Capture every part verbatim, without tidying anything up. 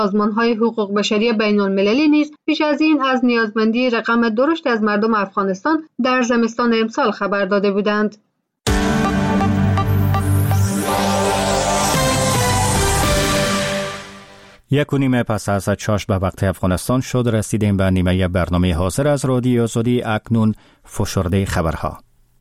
سازمان‌های حقوق بشری بین‌المللی نیز پیش از این از نیازمندی رقم درشت از مردم افغانستان در زمستان امسال خبر داده بودند. یک و نیمه پس از چاش به وقت افغانستان شد، رسیدیم به نیمه برنامه حاضر از رادیو آزادی. اکنون فشرده خبرها.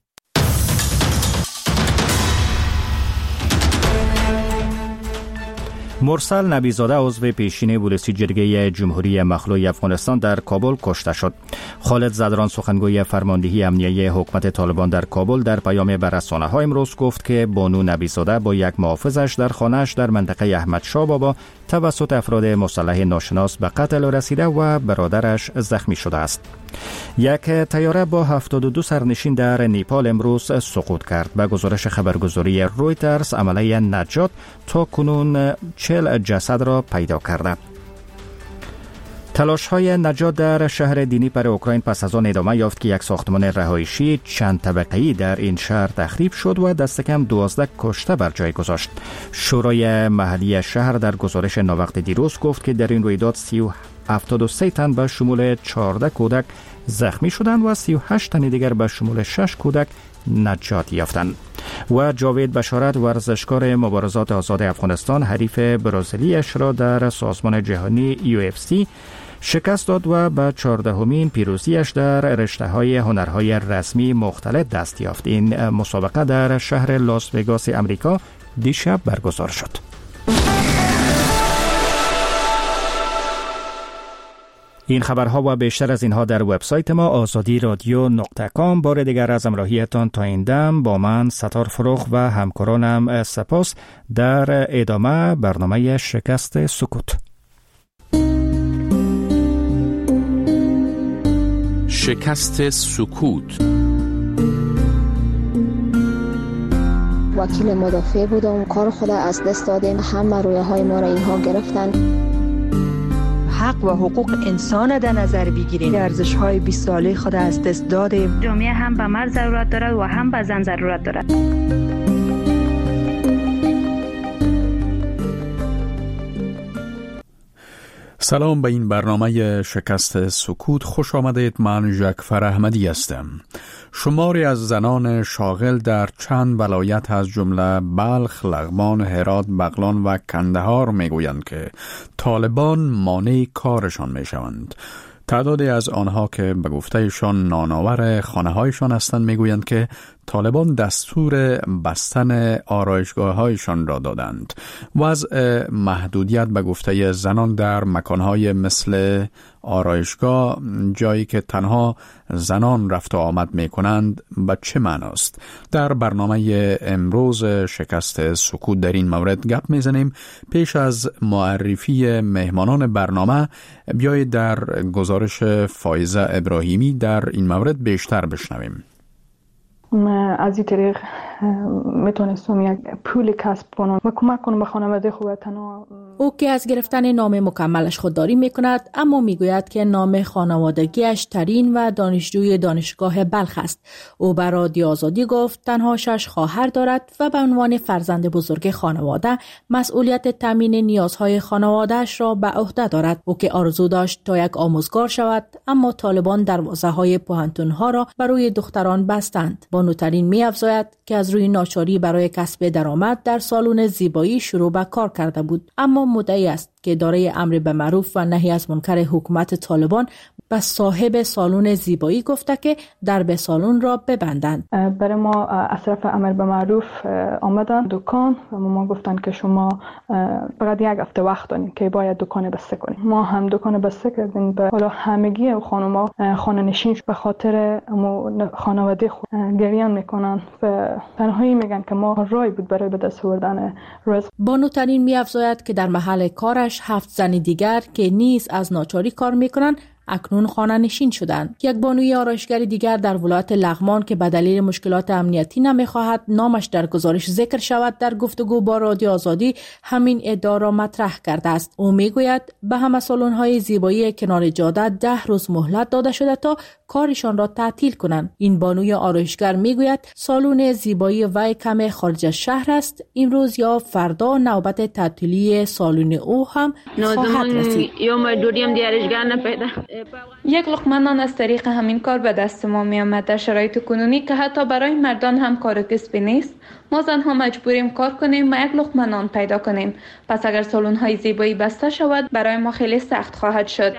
مرسل نبیزاده عضو پیشین پلیس جرگه جمهوری مخلوع افغانستان در کابل کشته شد. خالد زدران سخنگوی فرماندهی امنیه حکومت طالبان در کابل در پیام به رسانه‌ها امروز گفت که بانو نبیزاده با یک محافظش در خانه‌اش در منطقه احمد شاه بابا توسط افراد مسلح ناشناس به قتل رسیده و برادرش زخمی شده است. یک طیاره با هفتاد و دو سرنشین در نیپال امروز سقوط کرد. به گزارش خبرگزاری رویترز، عملیه نجات تا کنون چهل جسد را پیدا کرده. تلاش های نجات در شهر دینیپر اوکراین پس از آن ادامه یافت که یک ساختمان رهایشی چند طبقه‌ای در این شهر تخریب شد و دست کم دوازده کشته بر جای گذاشت. شورای محلی شهر در گزارش ناوقت دیروز گفت که در این رویداد هفتاد و سه تن به شمول چهارده کودک زخمی شدند و سی و هشت تن دیگر به شمول شش کودک نجات یافتند. و جاوید بشارت، ورزشکار مبارزات آزاد افغانستان، حریف برزیلیش را در سازمان جهانی یو اف سی شکست داد و به چهاردهمین پیروزیش در رشته‌های هنرهای رسمی مختلف دست یافت. این مسابقه در شهر لاس وگاس امریکا دیشب برگزار شد. این خبرها و بیشتر از اینها در وبسایت ما آزادی رادیو نقطه کام. بار دیگر از همراهیتان تا این دم با من ستار فروغ و همکارانم سپاس. در ادامه برنامه شکست سکوت. شکست سکوت. وکیل مدافع بودم، کار خود از دست دادیم، همه رویه های ما را اینها گرفتن. حق و حقوق انسان در نظر بگیریم. ارزش های بیست ساله خود از دست دادیم. جامعه هم به مرد ضرورت دارد و هم به زن ضرورت دارد. سلام به این برنامه شکست سکوت. خوش آمدید. من ژکفر احمدی هستم. شماری از زنان شاغل در چند ولایت از جمله بلخ، لغمان، هرات، بغلان و کندهار میگویند که طالبان مانع کارشان میشوند. تعدادی از آنها که به گفتهشان نانآور خانه هایشان هستند میگویند که طالبان دستور بستن آرایشگاه‌هایشان را دادند. وضع محدودیت به گفته زنان در مکانهای مثل آرایشگاه، جایی که تنها زنان رفت و آمد می‌کنند، به چه معناست؟ در برنامه امروز شکست سکوت در این مورد گپ می‌زنیم. پیش از معرفی مهمانان برنامه بیایید در گزارش فایزه ابراهیمی در این مورد بیشتر بشنویم. از این طریق میتونستم یک پول کسب کنم و کمک کنم به خانواده خود. تنها او که از گرفتن نام مکملش خودداری میکند، اما میگوید که نام خانوادگیش ترین و دانشجوی دانشگاه بلخ است. او به رادیو آزادی گفت تنها شش خواهر دارد و به عنوان فرزند بزرگ خانواده مسئولیت تامین نیازهای خانواده‌اش را به عهده دارد. او که آرزو داشت تا یک آموزگار شود، اما طالبان دروازه‌های پوهنتون‌ها را برای دختران بستند. بانوترین می‌افزاید که از روی ناچاری برای کسب درآمد در سالن زیبایی شروع به کار کرده بود، اما مدعی است که اداره امر به معروف و نهی از منکر حکومت طالبان به صاحب سالن زیبایی گفته که درب سالن را ببندند. برای ما از طرف امر به معروف آمدن دکان و ما گفتن که شما فقط یک هفته وقت دارین که باید دکان بسته کنیم. ما هم دکان بسته کردیم. به حالا همگی خانم‌ها خانه نشین به خاطر خانواده خود گریان میکنن و تنهایی میگن که ما رای بود برای به دست آوردن رزق. بانوترین می‌افزاید که در محل کارش هفت زن دیگر که نیز از ناچاری کار میکنن اکنون خانه نشین شدند. یک بانوی آرایشگر دیگر در ولایت لغمان که به دلیل مشکلات امنیتی نمیخواهد نامش در گزارش ذکر شود، در گفتگو با رادیو آزادی همین ادعا را مطرح کرده است. او میگوید به همه سالن‌های زیبایی کنار جاده ده روز مهلت داده شده تا کارشان را تعطیل کنند. این بانوی آرایشگر میگوید سالن زیبایی وی کم خارج از شهر است. امروز یا فردا نوبت تعطیلی سالن او هم خواهد رسید. یک لقمه نان از طریق همین کار به دست ما می آمد در شرایط کنونی که حتی برای مردان هم کار کسبی نیست. ما زنها مجبوریم کار کنیم و یک لقمه نان پیدا کنیم. پس اگر سالن‌های زیبایی بسته شود برای ما خیلی سخت خواهد شد.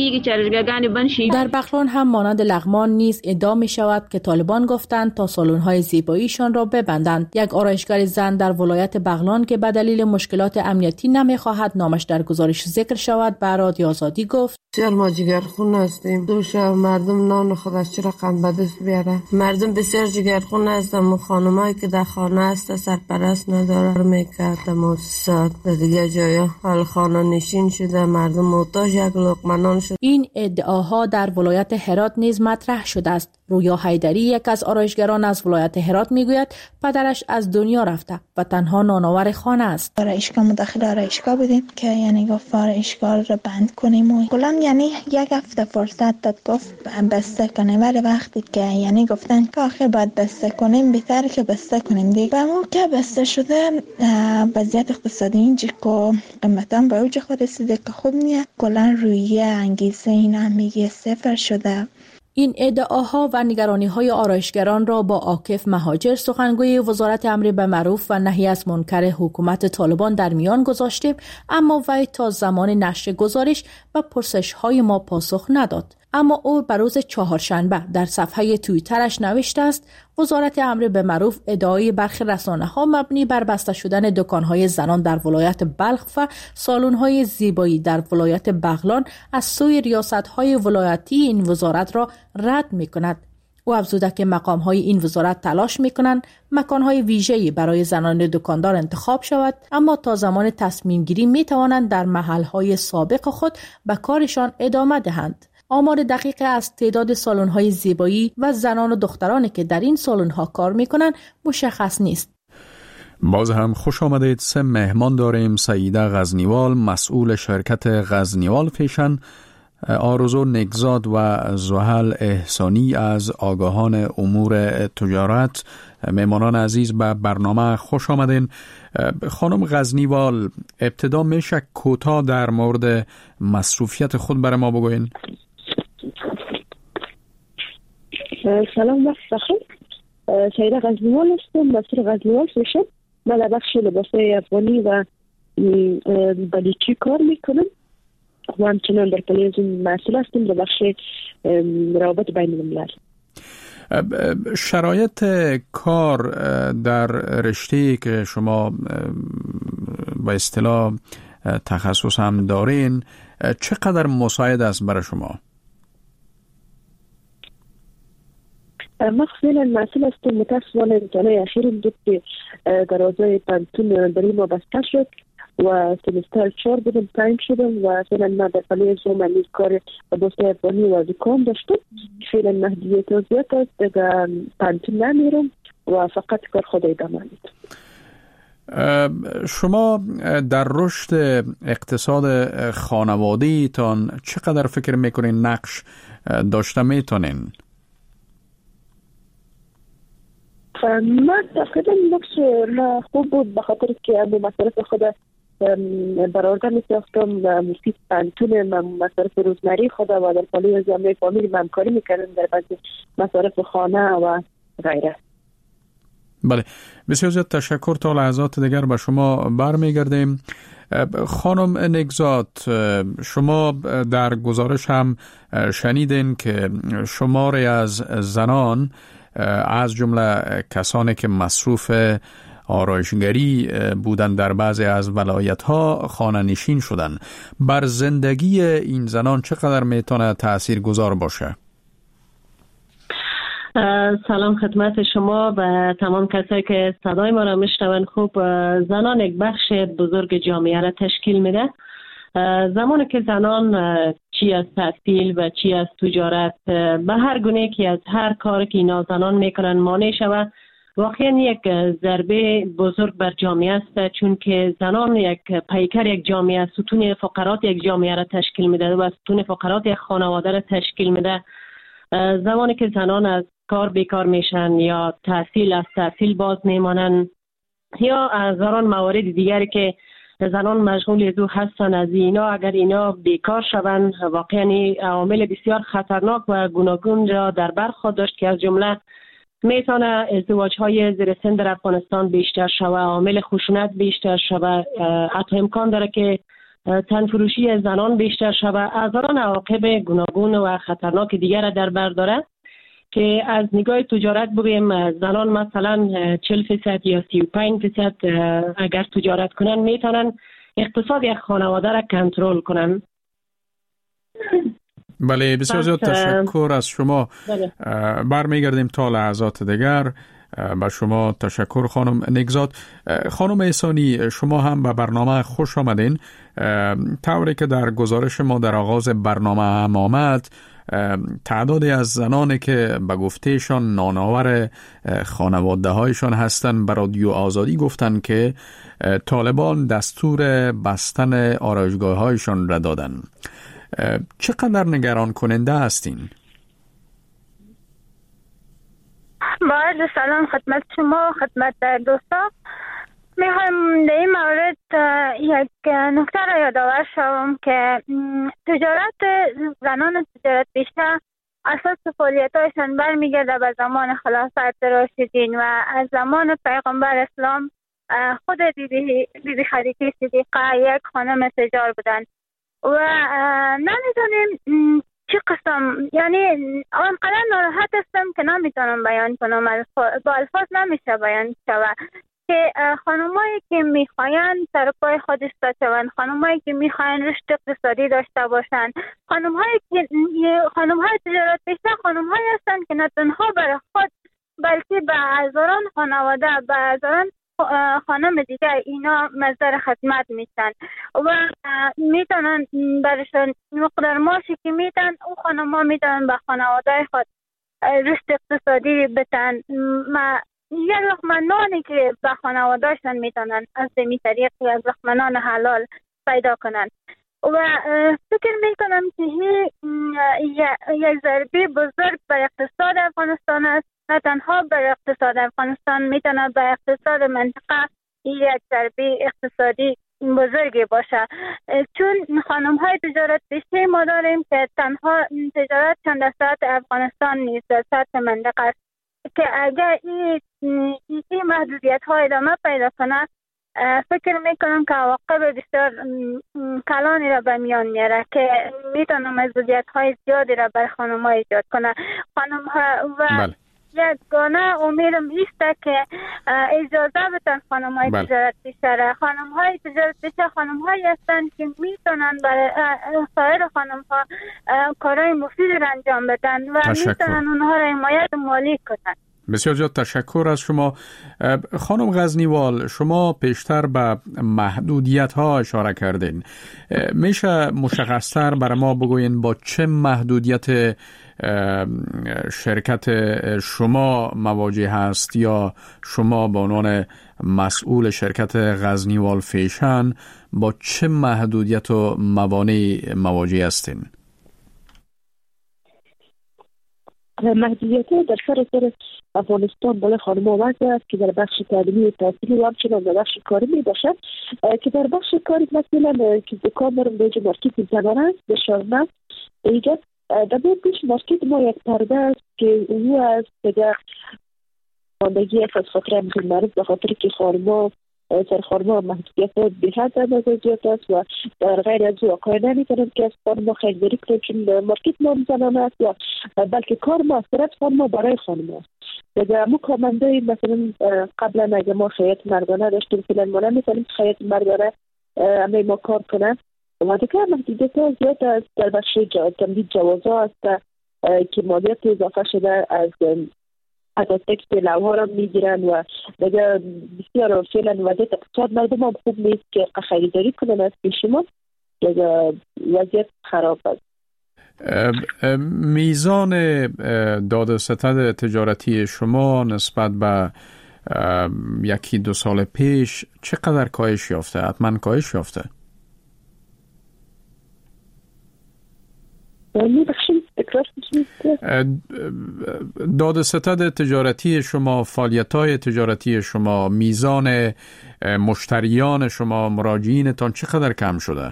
در بغلان هم مانند لغمان نیز ادعا می شود که طالبان گفتند تا سالن‌های زیباییشان را ببندند. یک آرایشگر زن در ولایت بغلان که به دلیل مشکلات امنیتی نمی‌خواهد نامش در گزارش ذکر شود به رادیو آزادی گفت: بسیار ما جگرخون هستیم. دوش مردم نان خود از چه رقم به دست بیاره. مردم بسیار جگرخون هستند. خانمایی که در خانه هست سرپرست نداره میکرد مؤسسات دیگه جایا حال خانه نشین شده، مردم محتاج یک لقمه نان شد. این ادعاها در ولایت هرات نیز مطرح شده است. رویا حیدری یک از آرایشگران از ولایت هرات میگوید پدرش از دنیا رفته و تنها نانآور خانه است. آرایشگاه مداخل آرایشگاه بودیم که یعنی گفت آرایشگاه رو بند کنیم و کلا یعنی یک هفته فرصت داد گفت بسته کنیم. ولی وقتی که یعنی گفتن که آخر باید بسته کنیم بهتر که بسته کنیم دیگه. و موقع بسته شده وضعیت اقتصادی اینجا که قیمتان به اوج خود رسیده که خوب نیست. کلا رویه انگیزه اینا میگه صفر شده. این ادعاها و نگرانی‌های آرایشگران را با عاکف مهاجر سخنگوی وزارت امر بالمعروف و نهی از منکر حکومت طالبان در میان گذاشتیم، اما وی تا زمان نشر گزارش و پرسش‌های ما پاسخ نداد. اما او بر روز چهارشنبه در صفحه توییترش نوشته است وزارت امر بالمعروف ادعای برخی رسانه‌ها مبنی بر بسته شدن دکان‌های زنان در ولایت بلخ و سالن‌های زیبایی در ولایت بغلان از سوی ریاست‌های ولایتی این وزارت را رد می‌کند. او افزوده که مقام‌های این وزارت تلاش می‌کنند مکان‌های ویژه‌ای برای زنان دکاندار انتخاب شود، اما تا زمان تصمیم گیری می‌توانند در محل‌های سابق خود به کارشان ادامه دهند. آمار دقیق از تعداد سالن‌های زیبایی و زنان و دخترانی که در این سالن‌ها کار می‌کنند مشخص نیست. باز هم خوش آمدید. سه مهمان داریم: سعیده غزنیوال مسئول شرکت غزنیوال فیشن، آرزو نگزاد و زحل احسانی از آگاهان امور تجارت. مهمانان عزیز به برنامه خوش آمدین. خانم غزنیوال، ابتدا میشه کوتاه در مورد مصروفیت خود برای ما بگوین؟ سلام وقت بخیر. سعیده غزنیوال هستم، مسئول غزنیوال فیشن. من در بخش لباسای افغانی و بلوچی کار میکنم و همچنان در تلویزیون مسئول هستم در بخش روابط بین الملل. شرایط کار در رشته‌ای که شما با اصطلاح تخصص هم دارین چقدر مساعد است برای شما؟ ما فعلا مسئول هستم. متاسفانه امتحانات اخیر بود که در حوزه پانتون برای ما بسته شد و سمستر چهار بودم تایم شدم و فعلا ما در تلویزیون من کار لباسای افغانی و دکان داشتم. فعلا محدودیت زیاد است، دیگه پانتون نمیرم و فقط کار خود ادامه میدم. شما در رشد اقتصاد خانوادگی تان چقدر فکر میکنین نقش داشته میتونین؟ من تقریبا نقش ما خوب بود به خاطر که امو مصارف خود برآورده می‌ساختم و مفید پانتون مصارف روزمره خود و در پالی زمینه فامیل همکاری میکردم در بعضی مصارف خانه و غیره. بله، بسیار زیاد تشکر. تا لحظات دیگر به شما برمیگردیم. خانم نگزاد، شما در گزارش هم شنیدین که شماری از زنان از جمله کسانی که مصروف آرایشگری بودن در بعضی از ولایت‌ها خانه نشین شدن. بر زندگی این زنان چقدر میتونه تأثیر گذار باشه؟ سلام خدمت شما و تمام کسایی که صدای ما را میشنون. خوب، زنان یک بخش بزرگ جامعه را تشکیل میده. زمانی که زنان چی از تحصیل و چی از تجارت، به هر گونه که از هر کاری که اینا زنان میکنن مانع شود، واقعا یک ضربه بزرگ بر جامعه است، چون که زنان یک پیکر یک جامعه، ستون فقرات یک جامعه را تشکیل میده و ستون فقرات یک خانواده را تشکیل میده. زمانی که زنان از کار بیکار میشن یا تحصیل از تحصیل باز میمانن یا از هزاران موارد دیگری که زنان مشغول از او هستن، از اینا اگر اینا بیکار شوند، واقعا عوامل بسیار خطرناک و گوناگون را در بر خود داشت که از جمله میتونه ازدواج های زیر سن در افغانستان بیشتر شود، عامل خشونت بیشتر شود، حتی امکان داره که تنفروشی زنان بیشتر شود، از آن عواقب گوناگون و خطرناک دیگر را در بر داره که از نگاه تجارت بگویم زنان مثلا چهل فیصد یا سی و پنج فیصد اگر تجارت کنن میتونن اقتصاد یک خانواده را کنترل کنن. بله، بسیار زیاد تشکر از شما. برمیگردیم تا لحظات دیگر. با شما تشکر خانم نگزاد. خانم احسانی، شما هم به برنامه خوش آمدین. طوری که در گزارش ما در آغاز برنامه هم آمد، تعدادی از زنانی که به گفتهشان نانآور خانواده هایشان هستند به رادیو آزادی گفتند که طالبان دستور بستن آرایشگاه هایشان را دادن. چقدر نگران کننده هستین؟ با سلام خدمت شما، خدمت دوستان. میخوایم در این مورد یک نکته را یادآور شوم که تجارت زنان تجارت بیشتر اساس فعالیت هایشان برمیگرده به زمان خلافت راشدین و از زمان پیغمبر اسلام. خود بیبی بیبی خدیجه صدیقه یک خانم تجار بودند و نمیدونیم چی قسم، یعنی آنقدر ناراحت هستم که نمیتونم بیان کنم، با الفاظ نمیشه بیان شود که خانمایی که میخواین سر پای خود ایستاده شوند، خانمایی که میخواین رشد اقتصادی داشته باشند، خانمهایی که خانمهای تجارت بیشتر خانمهایی هستند که نه تنها برای خود بلکه به هزاران خانواده، به هزاران خانم دیگه اینا مصدر خدمت میشن و میتونن برشون مقدار معاشی که میدن او خانم‌ها میتونن به خانواده خود رشد اقتصادی بدن. ما یک لقمه نانی که به خانوادهشان میتونن از دمی طریقی از لقمه نان حلال پیدا کنن و فکر میکنم که یک ضربه بزرگ بر اقتصاد افغانستان است. نه تنها بر اقتصاد افغانستان، میتونه به اقتصاد منطقه یک ضربه اقتصادی بزرگی باشه، چون خانم های تجارت بیشتر ما داریم که تنها تجارت چند در سطح افغانستان نیست، در سطح منطقه است که اگر این این محدودیت ها ادامه پیدا کنه فکر میکنم که عواقب بسیار کلانی را به میان میاره که میتونه محدودیت های زیادی را بر خانم ها ایجاد کنه. خانم ها و بله. یگانه امیدم ایست که اجازه بدن خانم های بله. تجارت بیشتره. خانم های تجارت بیشتر خانم هایی هستند که میتونن برای سایر خانم ها کارهای مفید را انجام بدن و تشکر. میتونن اونها را حمایت مالی کنن. بسیار زیاد تشکر از شما. خانم غزنیوال، شما پیشتر به محدودیت ها اشاره کردین. میشه مشخصتر برای ما بگوین با چه محدودیت شرکت شما مواجه هست یا شما به عنوان مسئول شرکت غزنیوال فیشن با چه محدودیت و موانعی مواجه هستین؟ محدودیت در سراسر افغانستان برای خانم‌ها وضع است که در بخش تعلیمی و تحصیلی و همچنان در بخش کاری می باشد که در بخش کاری مثلا که دکان دارم به اینجا مارکت زنانه است به شارنه اینجا در بیش مارکت ما یک پرده است که او از دیگر ماندگی از خاطر همچنین معروف به خاطر که خانم‌ها سر خانم‌ها محدودیت به حد اندازه زیاد است و در غیر از او آقای نمی‌تونند که از خانم‌ها خریداری کنند چون مارکت ما زنانه است و بلکه کار ما صرف خانم‌ها برای خانم‌ها است. دیگه ما کارمندای مثلا قبلا اگه ما خیاط مردانه داشتیم فعلا ما نمی‌تونیم خیاط مردانه همه ما کار کنند و دیگه محدودیت ها زیاد است. در بخش تمدید جوازها است که مالیات اضافه شده از از تکس لوها را میگیرن و دیگه بسیار فعلا وضعیت اقتصاد مردم هم خوب نیست که خریداری کنن از پیش ما، دیگه وضعیت خراب است. میزان داد و ستد تجارتی شما نسبت به یکی دو سال پیش چقدر کاهش یافته؟ حتما کاهش یافته. داد و ستد تجارتی شما، فعالیت‌های تجارتی شما، میزان مشتریان شما، مراجعینتان چقدر کم شده؟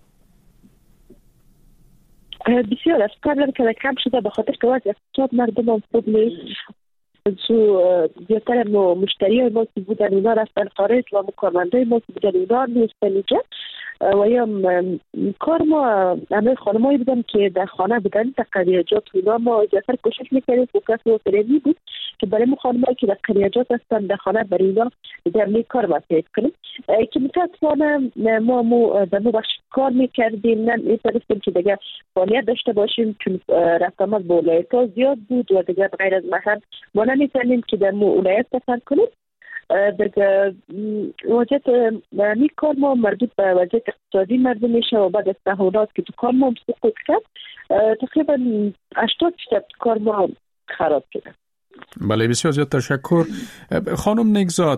بسیار از قبل که کم شده، به خاطر که وضع اقتصاد مردم خوب نیست. سو زیادتر مشتری ما که بودن اونا رفتن خارج و کارمندای ما که بودن اونا نیستن اینجا و یا کار ما همه خانمایی بودن که در خانه بودن در قریجات اونا ما زیادتر کوشش میکردیم فوکس و فرمی بود که برای ما خانمایی که در قریجات هستن در خانه برای اونا در می کار واسه کنیم که متاسفانه ما مو در مو بخش کار میکردیم نه میتونستیم که دیگه فعالیت داشته باشیم چون رقمات با ولایت‌ها زیاد بود و دیگه غیر از مثلا ما نمیتونیم که در مو ولایت سفر کنیم. دیگه وضعیت می کار ما مربوط به وضعیت اقتصادی مردم میشه و بعد از تحولات که تو کار ما سقوط کرد تقریبا هشتاد درصد کار ما خراب شده. بله بسیار زیاد تشکر. خانم نگزاد،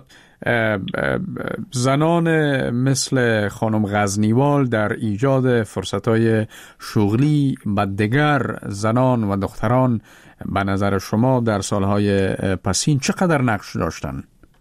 زنان مثل خانم غزنیوال در ایجاد فرصت‌های شغلی به دیگر زنان و دختران به نظر شما در سالهای پسین چقدر نقش داشتن؟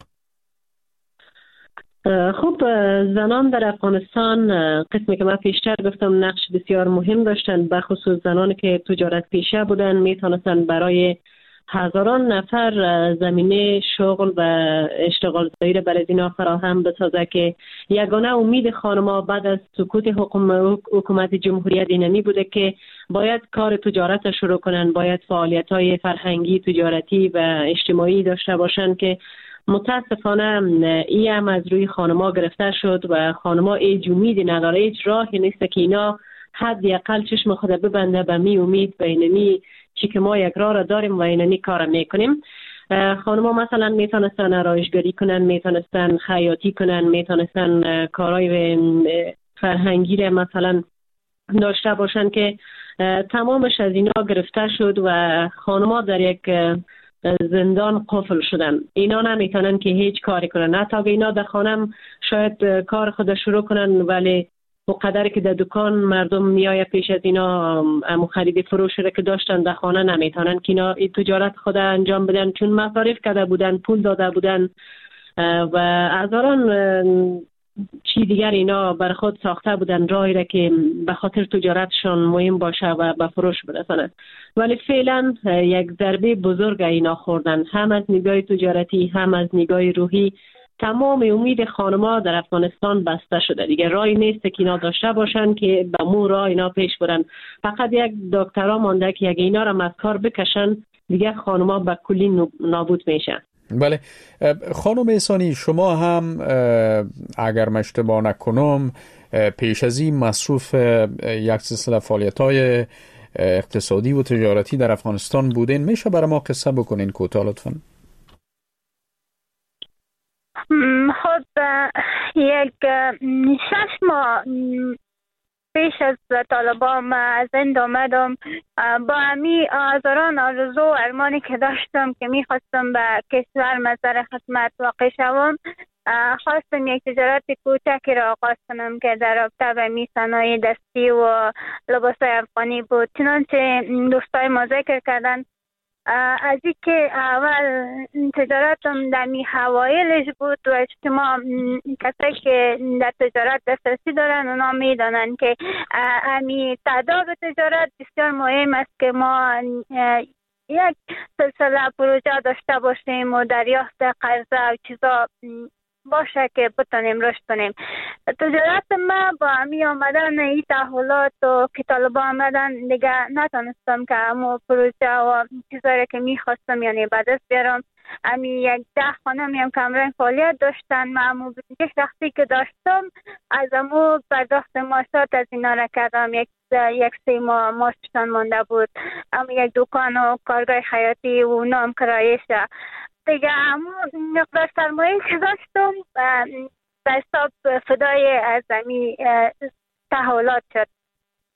خب زنان در افغانستان قسمی که من پیشتر گفتم نقش بسیار مهم داشتن، به خصوص زنانی که تجارت پیشه بودن میتونستن برای هزاران نفر زمینه شغل و اشتغال زایی را برای اینا فراهم بسازه که یگانه امید خانم‌ها بعد از سقوط حکومت جمهوریت اینمی بوده که باید کار تجارت شروع کنن، باید فعالیت‌های فرهنگی، تجارتی و اجتماعی داشته باشن که متاسفانه این هم از روی خانم‌ها گرفته شد و خانم‌ها هیچ امیدی نداره، هیچ راهی نیست که اینا حداقل چشم خود ببنده به می امید به اینمی چی که ما یک راه را داریم و اینمی کار میکنیم. خانم‌ها مثلا میتونستن آرایشگری کنن، میتونستن خیاطی کنن، میتونستن کارهای فرهنگی را مثلا داشته باشن که تمامش از اینا گرفته شد و خانم‌ها در یک زندان قفل شدن. اینا نمیتونن که هیچ کاری کنن، حتی اگه اینا در خانه شاید کار خود شروع کنن ولی و قدری که در دکان مردم میآید پیش از اینا امو خرید فروش را که داشتن در خانه نمیتونن که اینا این تجارت خود انجام بدن چون مصارف کرده بودن، پول داده بودن و هزاران چی دیگر اینا بر خود ساخته بودن راهی را که به خاطر تجارتشان مهم باشه و به فروش برسانه. ولی فعلا یک ضربه بزرگ اینا خوردن، هم از نگاه تجارتی هم از نگاه روحی. تمام امید خانم‌ها در افغانستان بسته شده، دیگه راهی نیست که اینا داشته باشن که به مو راه اینا پیش برن. فقط یک دکترا مانده که اگه اینا را از کار بکشن دیگه خانم‌ها به کلی نابود میشن. بله خانم احسانی، شما هم اگر من اشتباه نکنم پیش از این مصروف یک سلسله فعالیت‌های اقتصادی و تجارتی در افغانستان بودین، میشه برای ما قصه بکنین کوتاه لطفاً؟ خب یک شش ماه پیش از طالبان از این آمدم با همی هزاران آرزو و ارمانی که داشتم که میخواستم به کشور مزار خدمت واقع شوم، خواستم یک تجارت کوچکی را آغاز کنم که در رابطه به می صنایع دستی و لباسای افغانی بود. چنانچه دوستای ما ذکر کردن از این که اول تجارتم در می حوایلش بود و شما کسایی که در تجارت دسترسی دارن اونا می دانن که همی تعداد تجارت بسیار مهم است که ما یک سلسله پروژه داشته باشیم و دریافت قرضه و چیزا باشه که بتونیم رشد کنیم. تجارت ما با همی آمدن این تحولات و که طالبان آمدن دیگه نتونستم که همو پروژه و چیزایی که میخواستم یعنی به دست بیارم. همی یک ده خانه میم که همراه فعالیت داشتن، من همو یک شخصی که داشتم از همو پرداخت معاشات از اینا را کردم. یک یک سه ماه معاششان مانده بود، اما یک دکان و کارگاه خیاطی و نام کرایشه دیگه همون مقدار سرمایه که داشتم به حساب فدای از همی تحولات شد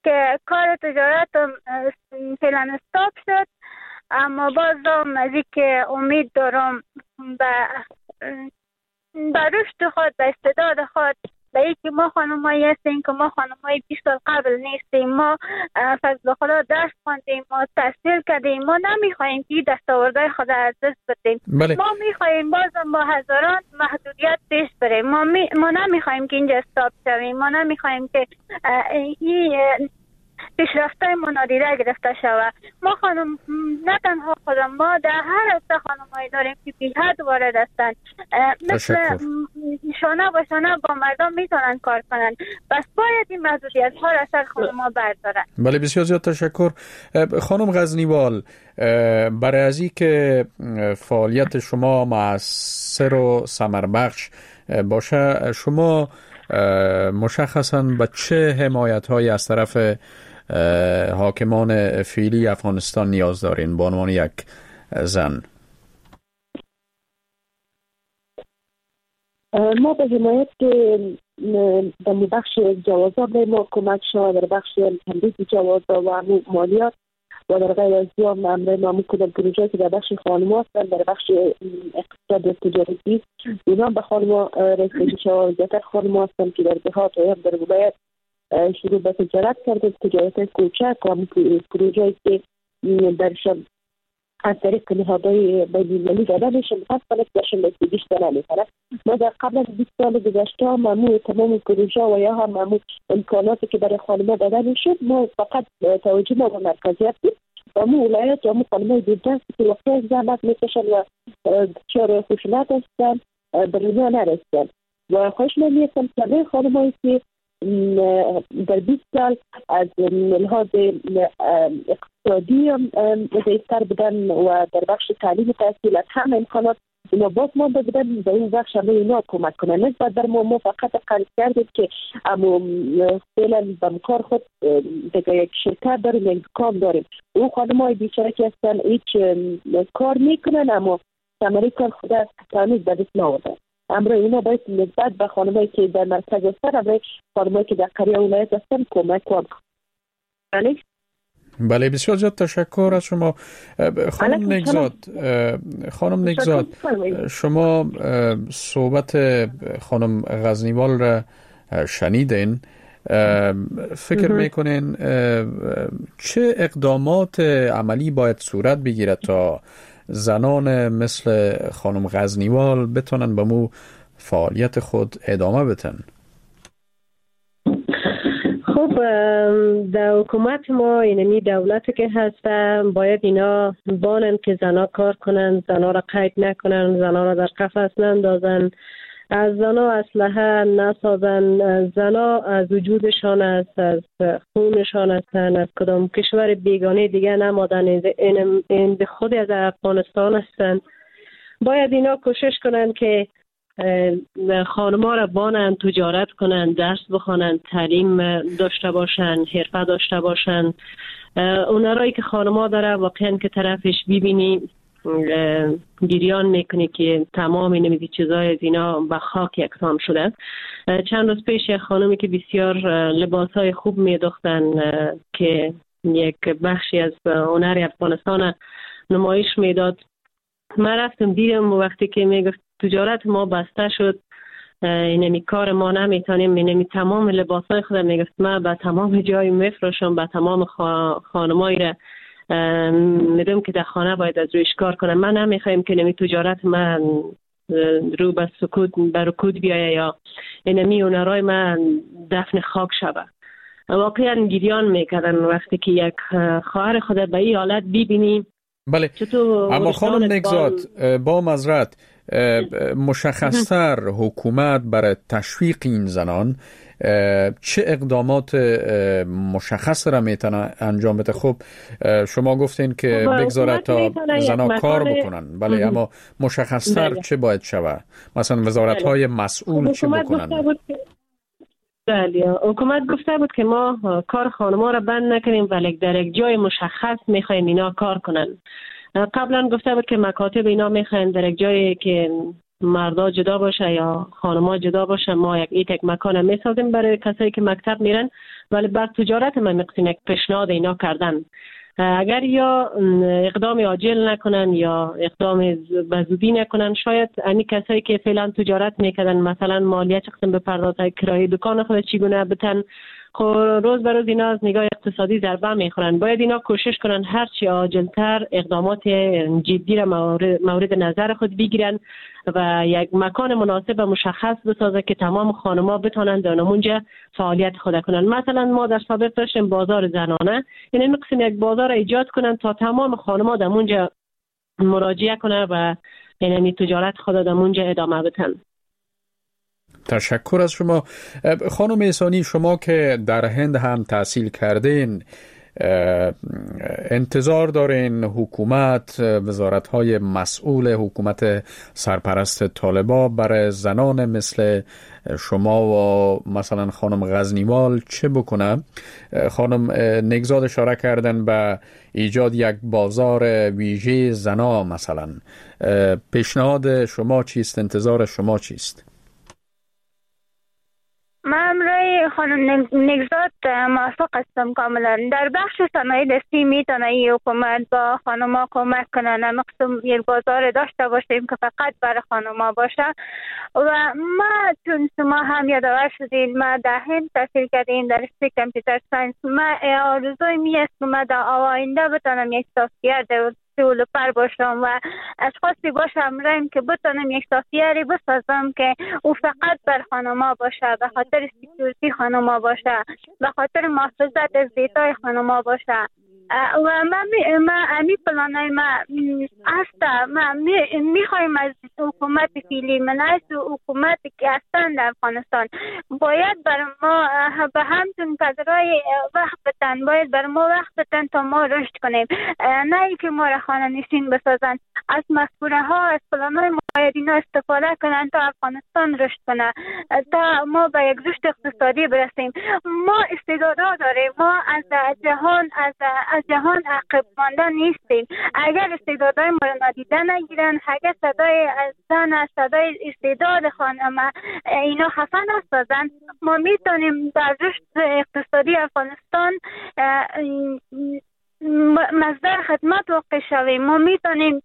که کار تجارت فعلا استاپ شد، اما بازم از که امید دارم به به رشد خود، به استعداد خود، به اینکه ما خانمایی هستیم که ما خانمایی بیست سال قبل نیستیم. ما فضل خدا درس خواندیم، ما تحصیل کردیم، ما نمیخواهیم که دستاوردهای خود از دست بدیم. بله. ما میخواهیم بازم با هزاران محدودیت پیش بریم. ما, می... ما نمیخواهیم که اینجا استاپ شویم. ما نمیخواهیم که این پیشرفت‌های ما نادیده گرفته شود. ما خانم نه تنها خودم، ما در هر حوزه خانمایی داریم که بی حد وارد هستند، مثل شانه با شانه با مردم میتونن کار کنن، بس باید این محدودیت ها را سر خانم‌ها بردارن. بله، بسیار زیاد تشکر. خانم غزنیوال، برای از این که فعالیت شما مؤثر و ثمربخش باشه، شما مشخصاً به چه حمایت‌هایی از طرف حاکمان فعلی افغانستان نیاز دارین به عنوان یک زن؟ ما به حمایت در بخش جوازات ما کمک شد، در بخش تمدید جوازات و مالیات و در غیر از دیام امر ما کدام پروژه که در بخش خانم هستن، در بخش اقتصاد تجارتی اینا به خانم رسیدگی شد. زیادتر خانم هستن که در دهات و در ولایت شروع به تجارت کرده، تجارت کوچک و پروژه که درشان از طریق نهادهای بین‌المللی داده میشه، متاسفانه درشان رسیدگیش داده میکنه. ما در قبل از بیست سال گذشته معمول تمام پروژه و یا هم معمول امکاناتی که برای خانم‌ها داده میشد، ما فقط توجه ما به مرکزیت بود. معمول ولایت و خانم‌های دیدن که وقتی زحمت میکشن و چهار خشونت هستن به دنیا نرسیدن و خواهش من میکنم که خانم‌هایی که در بیست سال از لحاظ اقتصادی ضعیفتر بودن و در بخش تعلیم و تحصیل از همه امکانات اینا باز مانده بودن، به این بخش همه اینا کمک کنن. نسبت در ما ما فقط قرض کردیم که اما فعلا به کار خود دیگه یک شرکت داریم، یک دکان داریم. او خانم های بیچاره که هستن هیچ کار میکنن اما ثمره کار خود تامید به دست نآوردن. امروز اینا باید نسبت به خانمایی که در مرکز هستن، امروز خانمایی که در قریه ولایت هستن کمک کنن. بله بله، بسیار زیاد تشکر از شما. خانم نگزاد، خانم نگزاد شما صحبت خانم غزنیوال را شنیدین. فکر میکنین چه اقدامات عملی باید صورت بگیرد تا زنان مثل خانم غزنیوال بتونن به مو فعالیت خود ادامه بدن؟ خب در حکومت ما اینمی دولتی که هستن باید اینا بانن که زنا کار کنن، زنا را قید نکنن، زنا را در قفس نندازن، از زنا اسلحه نسازن. زنا از وجودشان است، از خونشان هستن، از کدام کشور بیگانه دیگه نمادن، این, این به خود از افغانستان هستن. باید اینا کوشش کنن که خانم‌ها را بانن، تجارت کنن، درس بخونن، تعلیم داشته باشن، حرفه داشته باشن. اونایی که خانم‌ها داره واقعا که طرفش ببینی گریان میکنی که تمام نمیدی چیزای از اینا به خاک یکسان شده. چند روز پیش یک خانمی که بسیار لباسای خوب میدوختن که یک بخشی از هنر افغانستان نمایش میداد، من رفتم دیدم وقتی که میگفت تجارت ما بسته شد، اینمی کار ما نمیتونیم، اینمی تمام لباسای خود میگفت من به تمام جای میفروشم، به تمام خانمایی را میدونم که در خانه باید از رویش کار کنم. من نمیخوایم که نمی تجارت من رو به سکوت به رکود بیایه یا اینمی اونرای من دفن خاک شوه. واقعا گریان میکردن وقتی که یک خواهر خود به این حالت ببینی. بله، اما خانم نگزاد با معذرت مشخصتر حکومت برای تشویق این زنان چه اقدامات مشخص را میتونه انجام بده؟ خب شما گفتین که بگذاره تا زنها کار بکنن، بله، اما مشخصتر چه باید شود؟ مثلا وزارت های مسئول چه بکنن؟ بله، حکومت گفته بود که ما کار خانم‌ها را بند نکنیم ولی در یک جای مشخص میخوایم اینا کار کنن. قبلا گفته بود که مکاتب اینا میخواین در یک جایی که مردا جدا باشه یا خانما جدا باشه، ما یک ایت یک مکان میسازیم برای کسایی که مکتب میرن، ولی بر تجارت ما میقسیم یک پیشنهاد اینا کردن. اگر یا اقدام عاجل نکنن یا اقدام بزودی نکنن، شاید این کسایی که فعلا تجارت میکردن مثلا مالیه چه قسم بپردازن، کرایه دکان خود چگونه بتن، روز به روز اینا از نگاه اقتصادی ضربه میخورن. باید اینا کوشش کنن هرچی عاجلتر اقدامات جدی را مورد, مورد نظر خود بگیرن و یک مکان مناسب و مشخص بسازه که تمام خانم‌ها بتونن در اونجا فعالیت خود کنن. مثلا ما در سابق داشتیم بازار زنانه، یعنی می‌خواستیم یک بازار ایجاد کنن تا تمام خانم‌ها در اونجا مراجعه کنن و یعنی تجارت خود در اونجا ادامه بدن. تشکر از شما. خانم احسانی، شما که در هند هم تحصیل کردین، انتظار دارین حکومت، وزارت‌های مسئول حکومت سرپرست طالبا برای زنان مثل شما و مثلا خانم غزنیوال چه بکنه؟ خانم نگزاد اشاره کردن به ایجاد یک بازار ویژه زنا مثلا. پیشنهاد شما چیست؟ انتظار شما چیست؟ من رای خانم نگزاد موافق هستم کاملا. در بخش صنایع دستی میتونه این حکومت با خانما کمک کنه، مقصود یک بازار داشته باشیم که فقط برای خانما باشه. و ما چون شما هم یادآور شدین ما در هند تحصیل کردیم در رشته کامپیوتر ساینس، ما آرزوی می است که ما در آینده بتونم یک سافت دیولپر باشم و اشخاصی باشم رایم که بتونم یک سافت بسازم که او فقط بر خانما باشه، به خاطر سکیوریتی خانما باشه، به خاطر محافظت از دیتای خانما باشه. و ما ما امی پلانای ما هسته. ما میخوایم از حکومت فعلی من از حکومت که هستن در افغانستان باید بر ما به همتون قدرای وقت بتن، باید بر ما وقت بتن تا ما رشد کنیم، نه اینکه ما را خانه نشین بسازن. از مفکوره ها از پلانای ما باید اینا استفاده کنن تا افغانستان رشد کنه، تا ما به یک رشد اقتصادی برسیم. ما استعدادها داریم، ما از جهان از از جهان عقب مانده نیستیم. اگر استعدادهای ما را نادیده نگیرن، اگر صدای زن، صدای استعداد خانم اینا خفه نسازن، ما میتونیم در رشد اقتصادی افغانستان مصدر خدمت واقع شویم. ما میتونیم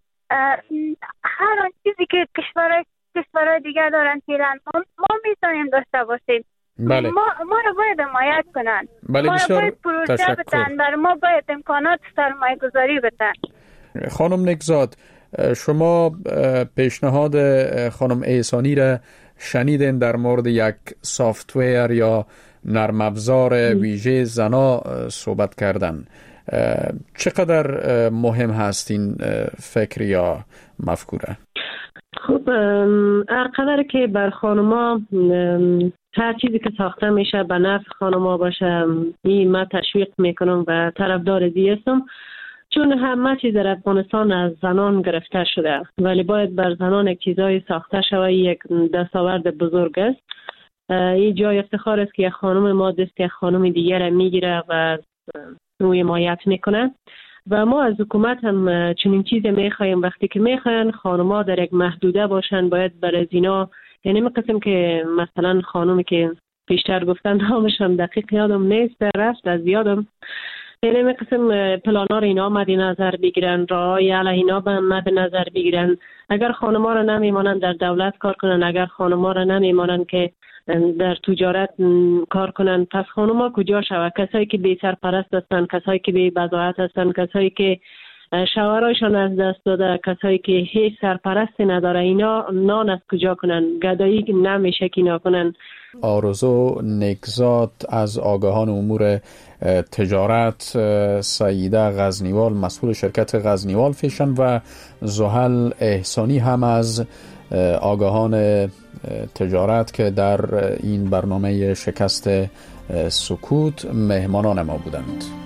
هر آن چیزی که کشورهای کشورهای دیگر دارن فعلا ما میتونیم داشته باشیم. بله. ما ما رو باید حمایت کنن، بله، ما رو باید پروژه تشکر. بدن، بر ما باید امکانات سرمایه گذاری بدن. خانم نگزاد، شما پیشنهاد خانم احسانی را شنیدین در مورد یک سافتویر یا نرم افزار ویژه زنا صحبت کردن. چقدر مهم هست این فکر یا مفکوره؟ خب هر قدر که بر خانما هر چیزی که ساخته میشه به نفع خانما باشه، این من تشویق میکنم و طرفدار دی هستم، چون همه چیز در افغانستان از زنان گرفته شده، ولی باید بر زنان یک چیزای ساخته شود. یک دستاورد بزرگ است. این جای افتخار است که یک خانم ما دست یک خانم دیگر میگیره و او حمایت میکنه و ما از حکومت هم چنین چیزی میخوایم. وقتی که میخواین خانم‌ها در یک محدوده باشن، باید برای اینا، یعنی می‌قسم که مثلا خانمی که پیشتر گفتن نامشم دقیق یادم نیست، رفت از یادم، یعنی می‌قسم پلانا رو اینا مد نظر بگیرن، راه‌های علیه اینا به مد نظر بگیرن. اگر خانم‌ها رو نمیمانن در دولت کار کنن، اگر خانم‌ها رو نمیمانن که در تجارت کار کنن، پس خانم‌ها کجا شود؟ کسایی که بی سرپرست هستن، کسایی که بی بضاعت هستن، کسایی که شوهرایشان از دست داده، کسایی که هیچ سرپرستی نداره، اینا نان از کجا کنن؟ گدایی که نمیشه که اینا کنن. آرزو نگزاد از آگاهان امور تجارت، سعیده غزنیوال مسئول شرکت غزنیوال فیشن و زحل احسانی هم از آگاهان تجارت که در این برنامه شکست سکوت مهمانان ما بودند.